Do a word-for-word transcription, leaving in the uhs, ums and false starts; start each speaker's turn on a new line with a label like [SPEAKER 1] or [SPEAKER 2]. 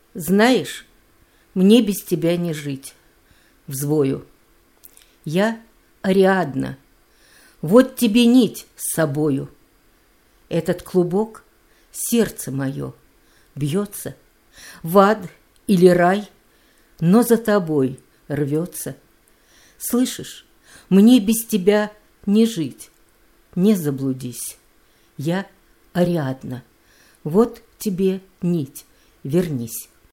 [SPEAKER 1] Знаешь, мне без тебя не жить. Взвою. Я Ариадна. Вот тебе нить с собою. Этот клубок — сердце мое. Бьется в ад или рай, но за тобой рвется. Слышишь, мне без тебя не жить. Не заблудись. Я Ариадна. Вот тебе нить. Вернись.